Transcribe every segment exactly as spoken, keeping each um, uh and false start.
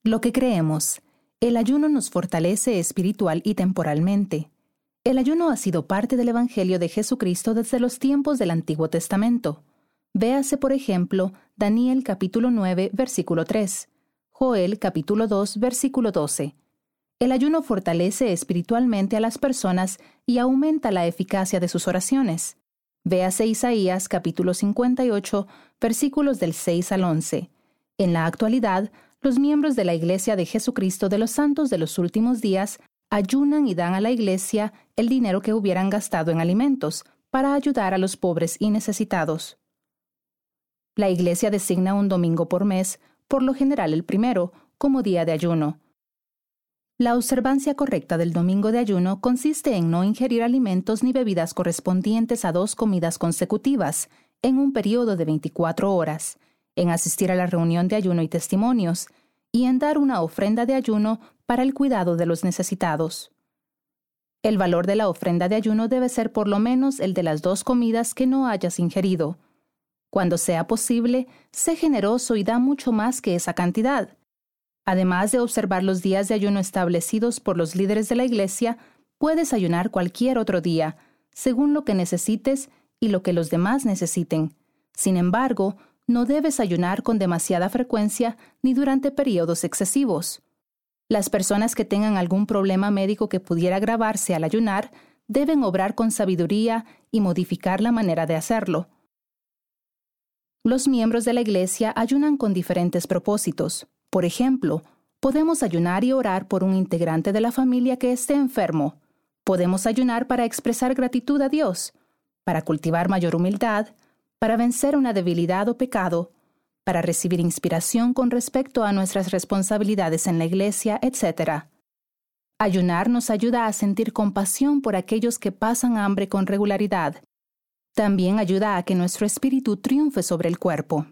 Lo que creemos. El ayuno nos fortalece espiritual y temporalmente. El ayuno ha sido parte del Evangelio de Jesucristo desde los tiempos del Antiguo Testamento. Véase, por ejemplo, Daniel capítulo nueve, versículo tres, Joel capítulo dos, versículo doce. El ayuno fortalece espiritualmente a las personas y aumenta la eficacia de sus oraciones. Véase Isaías capítulo cincuenta y ocho, versículos del seis al once. En la actualidad, los miembros de la Iglesia de Jesucristo de los Santos de los Últimos Días ayunan y dan a la Iglesia el dinero que hubieran gastado en alimentos para ayudar a los pobres y necesitados. La Iglesia designa un domingo por mes, por lo general el primero, como día de ayuno. La observancia correcta del domingo de ayuno consiste en no ingerir alimentos ni bebidas correspondientes a dos comidas consecutivas en un periodo de veinticuatro horas, en asistir a la reunión de ayuno y testimonios, y en dar una ofrenda de ayuno para el cuidado de los necesitados. El valor de la ofrenda de ayuno debe ser por lo menos el de las dos comidas que no hayas ingerido. Cuando sea posible, sé generoso y da mucho más que esa cantidad. Además de observar los días de ayuno establecidos por los líderes de la Iglesia, puedes ayunar cualquier otro día, según lo que necesites y lo que los demás necesiten. Sin embargo, no debes ayunar con demasiada frecuencia ni durante periodos excesivos. Las personas que tengan algún problema médico que pudiera agravarse al ayunar deben obrar con sabiduría y modificar la manera de hacerlo. Los miembros de la Iglesia ayunan con diferentes propósitos. Por ejemplo, podemos ayunar y orar por un integrante de la familia que esté enfermo. Podemos ayunar para expresar gratitud a Dios, para cultivar mayor humildad, para vencer una debilidad o pecado, para recibir inspiración con respecto a nuestras responsabilidades en la Iglesia, etcétera. Ayunar nos ayuda a sentir compasión por aquellos que pasan hambre con regularidad. También ayuda a que nuestro espíritu triunfe sobre el cuerpo.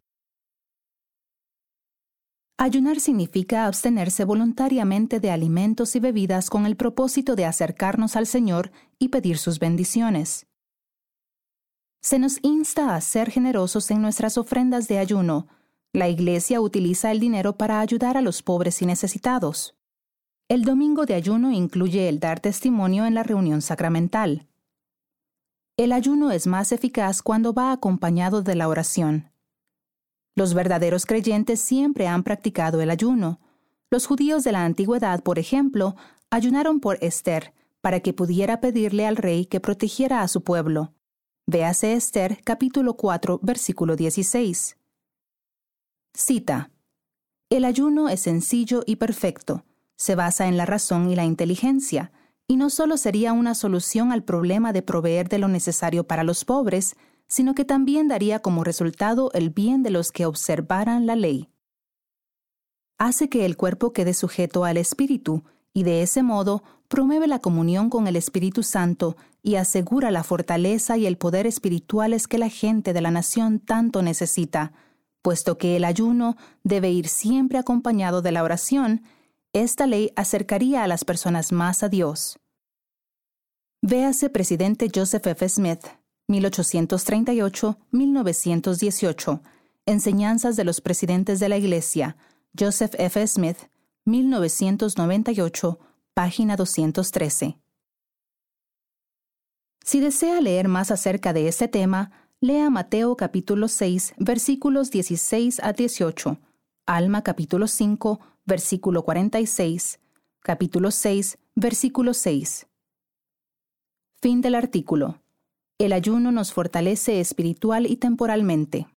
Ayunar significa abstenerse voluntariamente de alimentos y bebidas con el propósito de acercarnos al Señor y pedir sus bendiciones. Se nos insta a ser generosos en nuestras ofrendas de ayuno. La Iglesia utiliza el dinero para ayudar a los pobres y necesitados. El domingo de ayuno incluye el dar testimonio en la reunión sacramental. El ayuno es más eficaz cuando va acompañado de la oración. Los verdaderos creyentes siempre han practicado el ayuno. Los judíos de la antigüedad, por ejemplo, ayunaron por Esther para que pudiera pedirle al rey que protegiera a su pueblo. Véase Esther, capítulo cuatro, versículo dieciséis. Cita. El ayuno es sencillo y perfecto. Se basa en la razón y la inteligencia, y no solo sería una solución al problema de proveer de lo necesario para los pobres, sino que también daría como resultado el bien de los que observaran la ley. Hace que el cuerpo quede sujeto al Espíritu, y de ese modo promueve la comunión con el Espíritu Santo y asegura la fortaleza y el poder espirituales que la gente de la nación tanto necesita. Puesto que el ayuno debe ir siempre acompañado de la oración, esta ley acercaría a las personas más a Dios. Véase Presidente Joseph F. Smith, mil ochocientos treinta y ocho a mil novecientos dieciocho. Enseñanzas de los Presidentes de la Iglesia, Joseph F. Smith, mil novecientos noventa y ocho, página doscientos trece. Si desea leer más acerca de este tema, lea Mateo capítulo seis, versículos dieciséis a dieciocho, Alma capítulo cinco, versículo cuarenta y seis, capítulo seis, versículo seis. Fin del artículo. El ayuno nos fortalece espiritual y temporalmente.